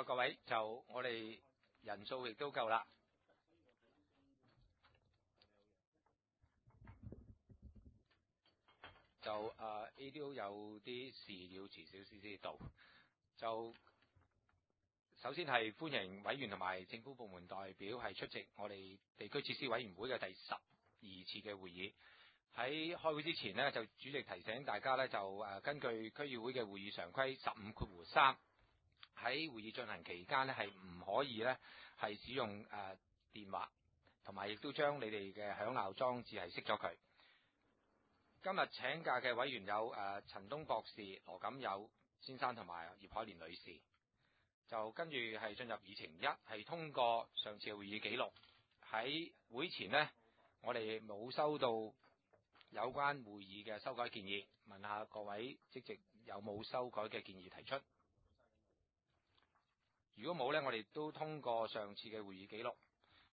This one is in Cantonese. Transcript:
各位，就我哋人數亦都夠啦。就A 都有啲事要遲少少先到。就首先係歡迎委員同埋政府部門代表係出席我哋地區設施委員會嘅第12次嘅會議。喺開會之前呢，就主席提醒大家呢，就根據區議會嘅會議常規15括3，喺會議進行期間呢，係唔可以呢係使用電話，同埋亦都將你哋嘅響鬧裝置係熄咗佢。今日請假嘅委員有陳東博士、羅錦友先生同埋葉海蓮女士。就跟住係進入議程1，係通過上次嘅會議記錄。喺會前呢，我哋冇收到有關會議嘅修改建議，問下各位即席有冇修改嘅建議提出。如果冇呢，我哋都通過上次嘅會議記錄。